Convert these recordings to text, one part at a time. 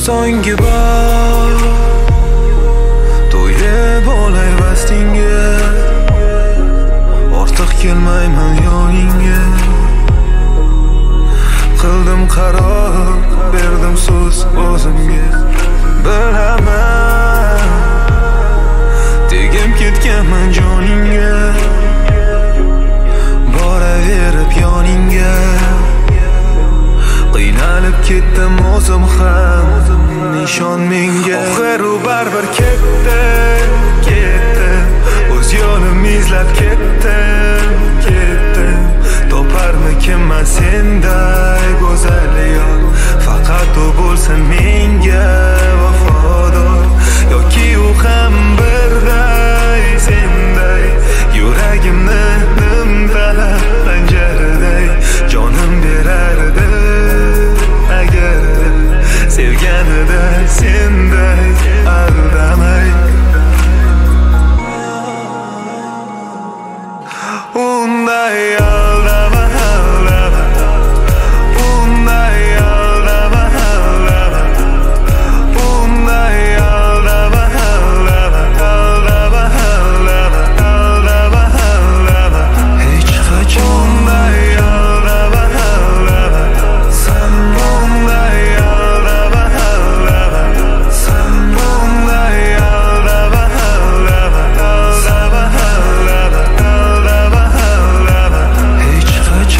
so'nggi bor to'yib olay vastingga, ortiq kelmayman yoningga. Qildim qaror, berdim so'z o'zimga. Bilaman tegib ketganman joningga, boraverib yoningga. Qiynalib ketdim o'zim ham, nishon menga. Oxir u baribir ketdi, o'z yo'lim izlab ketdim. Toparmikinman senday go'zal yor, faqat u bo'lsin menga vafodor. Yoki u ham birday senday, yuragimni nimtalab panjaraday jonim berardi agar sevganida senday aldamay. Unday aldama, unday aldama, unday aldama, aldama. Hech qachon unday aldama, sen unday aldama, sen unday aldama, hech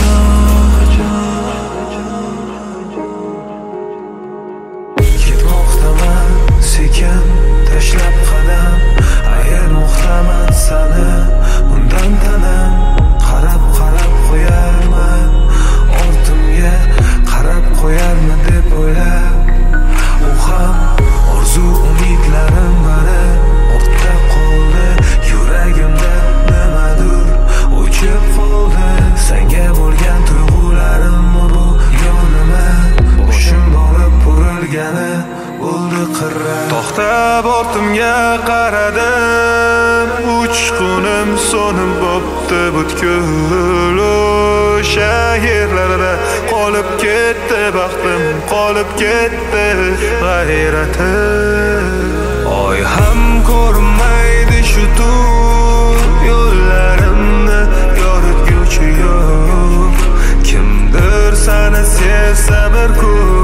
qachon. Ketmoqdaman sekin tashlab qadam, ayirmoqdaman sani undan tanam. Qarab qo'yarman ortimga, qarab qo'yarman deb o'ylab. U ham orzu umidlarim bari ortda qoldi, yuragimda nimadir o'chib qoldi. Senga bo'lgan tuyg'ularim bu yonima, boshim borib burilgani bo'ldi qirra. To'xtab ortimga qaradim, uchqunim so'nib bo'pti butkul. O'sha yerlarda qolib ketdi baxtim, qolib ketdi g'ayratim. Oy ham ko'rmaydi shu tur yo'llarimni yoritguchi yo'q. Kimdir seni sevsa bir kun